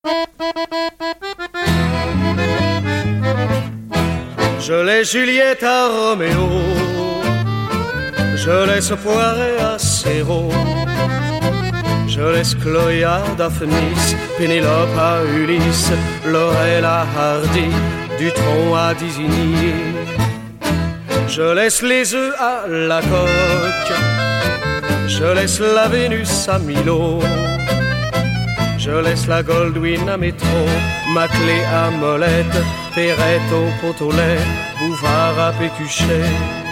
Je laisse Juliette à Roméo, je laisse Poiret à Céro, je laisse Chloé à Daphnis, Pénélope à Ulysse, Laurel à Hardy, Dutronc à Désigny. Je laisse les œufs à la coque, je laisse la Vénus à Milo, je laisse la Goldwyn à Métro, Maclé à Molette, Perrette au pot au lait, Bouvard à Pécuchet.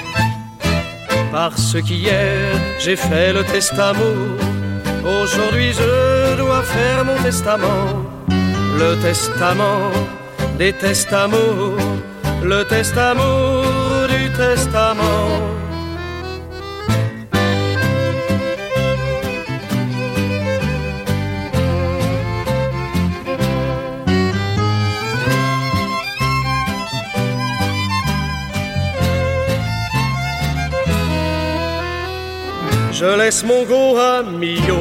Parce qu'hier j'ai fait le testament, aujourd'hui je dois faire mon testament. Le testament des testaments, le testament du testament. Je laisse Mongo à Millau,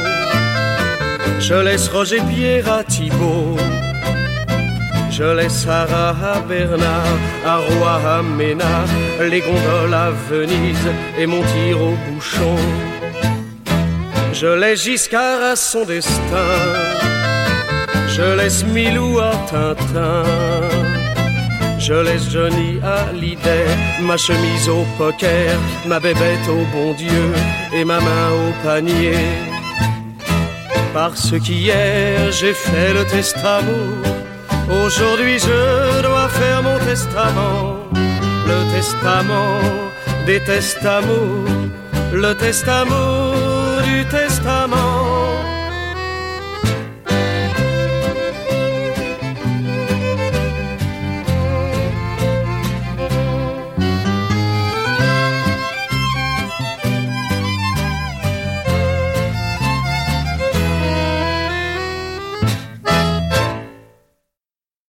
je laisse Roger Pierre à Thibault, je laisse Sarah à Bernard, à Roy à Ménard, les gondoles à Venise et mon tir au bouchon. Je laisse Giscard à son destin, je laisse Milou à Tintin, je laisse Johnny à l'idée, ma chemise au poker, ma bébête au bon Dieu et ma main au panier. Parce qu'hier j'ai fait le testament, aujourd'hui je dois faire mon testament. Le testament des testaments, le testament